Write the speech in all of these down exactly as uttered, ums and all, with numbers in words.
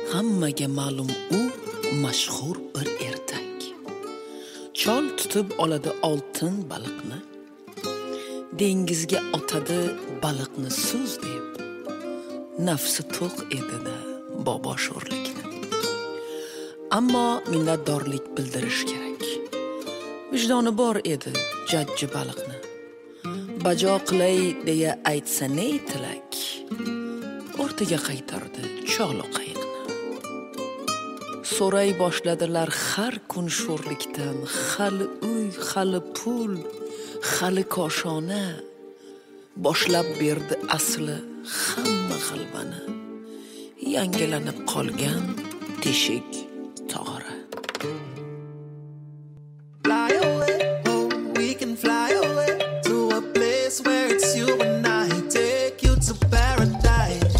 Hammaga ma'lum u mashhur bir ertak. Chol tutib oladi oltin baliqni, dengizga otadi baliqni suz deb. Nafsi to'q edi-da bobo sho'rlikni. Ammo minnatdorlik bildirish kerak. Vijdoni bor edi jajji baliqni. Bajo qilay deya aytsa ne tilak, o'rtaga qaytardi chol qayiqni. So'ray boshladilar har kun sho'rlikdan, hali uy, hali pul, hali koshona. Boshlab berdi asli hamma g'alvani. Yangilanib qolgan teshik tog'ora. Fly away, oh, we can fly away to a place where it's you and I. Take you to paradise.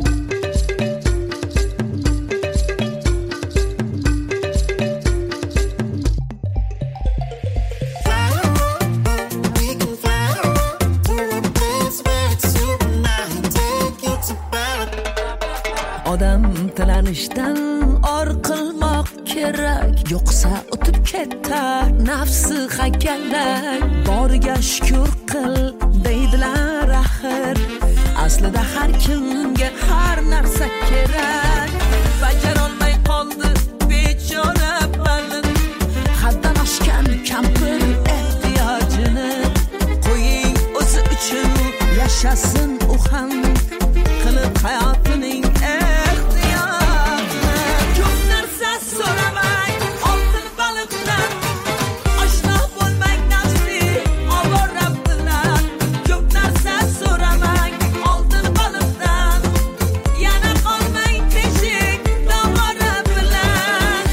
Fly away, oh, we can fly away to a place where it's you and I. Take you to paradise. Odam tilanishdan or qilmoq kerak, yo'qsa o'tib ketar nafsi hakalak. Boriga shukr qil deydilar axir, aslida har kimga har narsa kerak. Bajarolmay qoldi bechora baliq, haddan oshgan kampir ehtiyojini. Qo'ying o'zi uchun yashasin u ham, qilib hayotining ehtiyojini. Ko'p narsa so'ramang oltin baliqdan, oshno bo'lmang nafsi ovora bilan. Ko'p narsa so'ramang oltin baliqdan, yana qolmang teshik tog'ora bilan.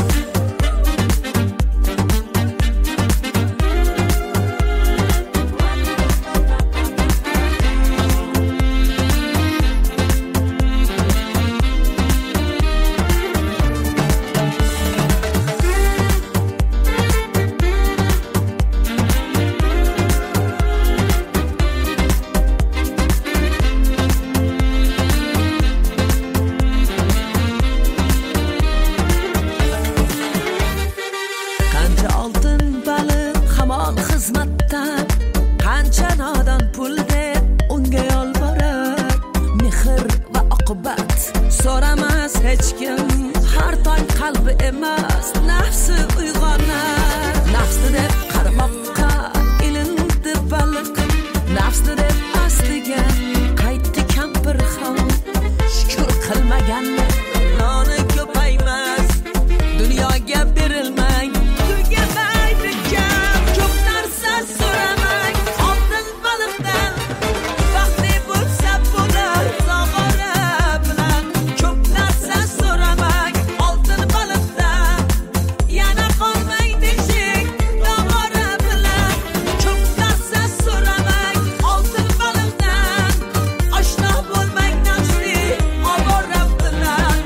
Qancha oltin baliq hamon xizmatda, qancha nodon pul deb unga yolborar. Mehr va oqibat so'ramas hech kim, har tong qalbi emas nafsi uyg'onar. Nafsi deb qaramoqqa ilindi baliq, nafsi deb astiga qaytdi kampir ham. Shukr qilmagan noni ko'paymas, dunyoga berilmang tugamaydi kam. Ko'p narsa so'ramang oltin baliqdan, baxtli bo'lsa bo'lar tog'ora bilan. Ko'p narsa so'ramang oltin baliqdan, yana qolmang teshik tog'ora bilan. Ko'p narsa so'ramang oltin baliqdan, oshno bo'lmang nafsi ovora bilan.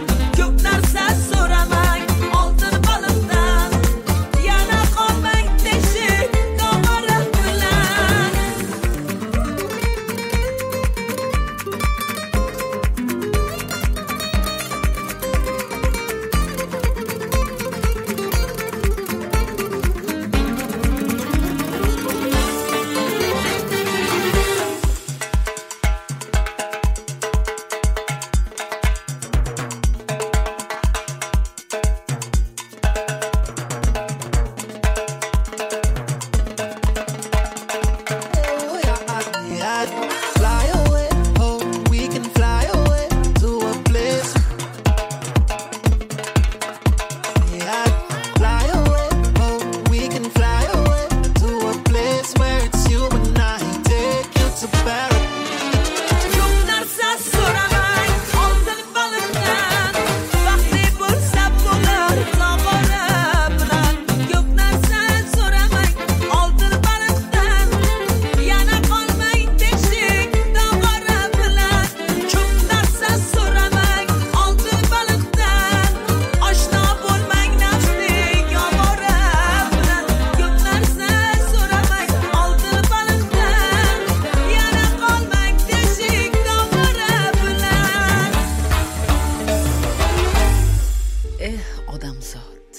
odamzod.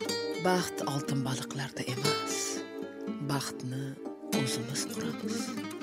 Baxt oltin baliqlarda emas, baxtni o'zimiz quramiz.